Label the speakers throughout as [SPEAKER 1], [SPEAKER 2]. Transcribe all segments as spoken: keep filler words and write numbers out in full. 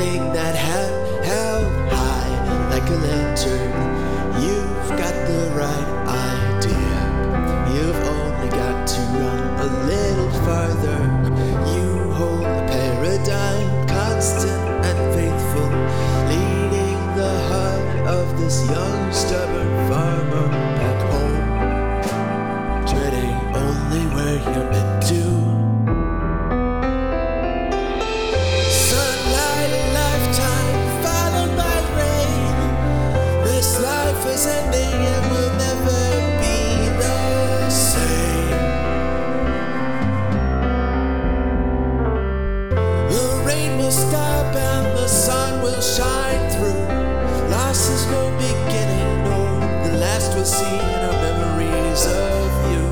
[SPEAKER 1] thing that held, held high like a lantern. You've got the right idea. You've only got to run a little farther. You hold a paradigm, constant and faithful, leading the heart of this young, stubborn farmer back home, treading only where you're meant to. Sunlight, a lifetime, followed by rain. This life is ending and will never be the same. The rain will stop and the sun will shine through. Loss is no beginning, no, the last we'll see in our memories of you.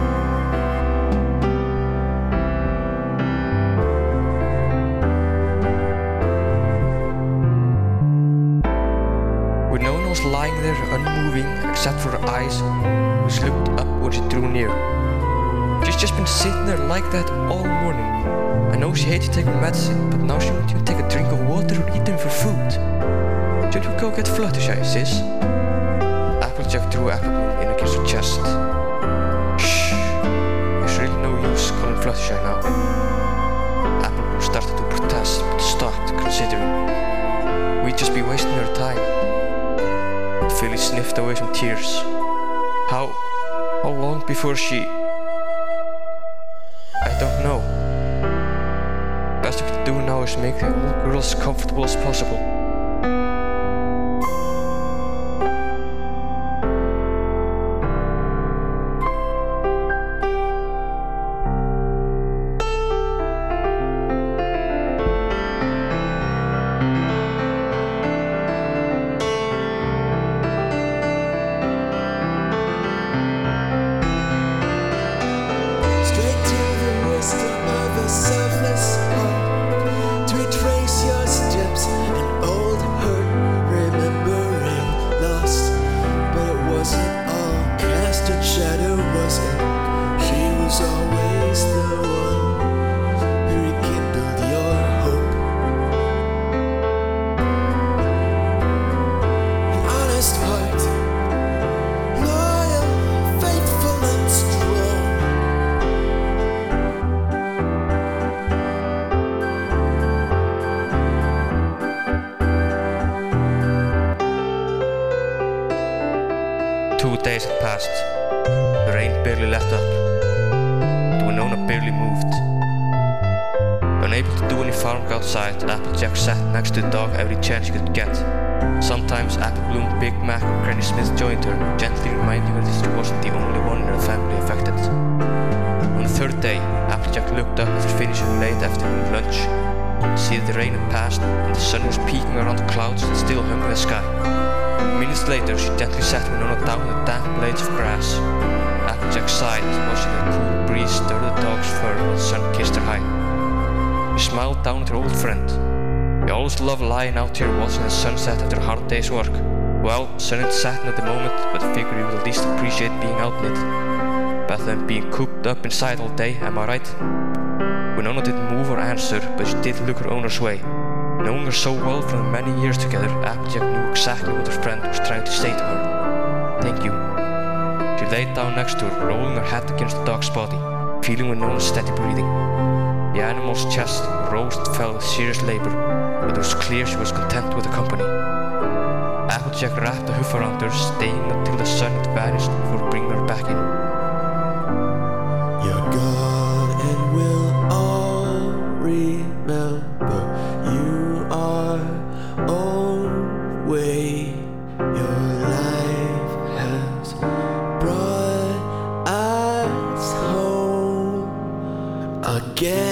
[SPEAKER 2] When no one was lying there unmoving except for her eyes, which looked up when she drew near. She's just been sitting there like that all morning. I know she hates to take her medicine, but now she won't even take a drink of water or eat them for food. Should we go get Fluttershy, sis? Applejack drew Applebloom in against her chest. Shh, there's really no use calling Fluttershy now. Applebloom started to protest, but stopped, considering. We'd just be wasting her time. Philly sniffed away some tears. How, how long before she... I don't know. Best we can do now is make the old girl as comfortable as possible.
[SPEAKER 1] Selfless heart, to retrace your steps, an old hurt, remembering lost. But it wasn't all cast in shadow, was it? She was always the one who rekindled your hope. An honest heart, loyal, faithful and strong.
[SPEAKER 2] Two days had passed. The rain barely let up. The Winona barely moved. Unable to do any farmwork outside, Applejack sat next to the dog every chance he could get. Sometimes Applebloom, Big Mac, or Granny Smith joined her, gently reminding her that she wasn't the only one in her family affected. On the third day, Applejack looked up after finishing late afternoon lunch to see that the rain had passed and the sun was peeking around the clouds that still hung in the sky. Minutes later, she gently sat Winona down on the damp blades of grass. Applejack sighed, watching the cool breeze stir the dog's fur while the sun kissed her hide. She smiled down at her old friend. We always love lying out here watching the sunset after a hard day's work. Well, sun ain't setting at the moment, but I figure you would at least appreciate being out in it. Better than being cooped up inside all day, am I right? Winona didn't move or answer, but she did look her owner's way. Knowing her so well from the many years together, Applejack knew exactly what her friend was trying to say to her. Thank you. She laid down next to her, rolling her head against the dog's body, feeling Winona's steady breathing. The animal's chest rose and fell with serious labor, but it was clear she was content with the company. Applejack wrapped a hoof around her, staying until the sun had vanished before bringing her back in.
[SPEAKER 1] You're gone and we'll all remember you our own way. Your life has brought us home again.